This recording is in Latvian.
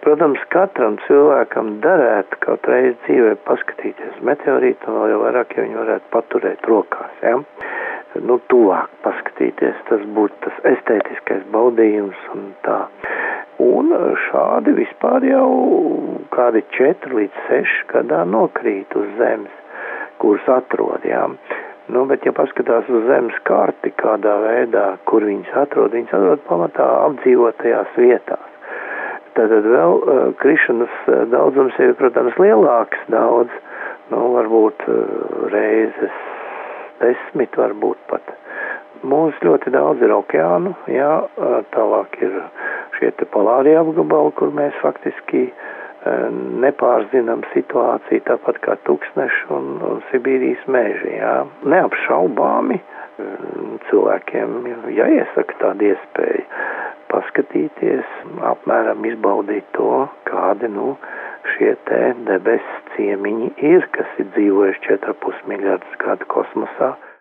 Protams, katram cilvēkam derētu kaut reizi dzīvē paskatīties meteorītu, un vēl jau vairāk, ja viņi varētu paturēt rokās, ja? Tuvāk paskatīties, tas būtu tas estētiskais baudījums un tā. Un šādi vispār jau kādi 4 līdz 6 gadā nokrīt uz zemes, kuras atrod, ja? Bet ja paskatās uz zemes karti kādā veidā, kur viņas atrod pamatā apdzīvotajās vietās. Tātad vēl krišanas daudzums ir, protams, lielāks daudz, varbūt reizes 10, varbūt pat. Mums ļoti daudz ir okeānu, jā, tālāk ir šie te polārie apgabali, kur mēs faktiski nepārzinām situāciju, tāpat kā tūkstneši un Sibīrijas meži, jā. Neapšaubāmi cilvēkiem jāiesaka tāda iespēja paskatīties, apmēram izbaudīt to, kādi, šie te debesu ciemiņi ir, kas ir dzīvojuši 4,5 miljardus gadu kosmosā.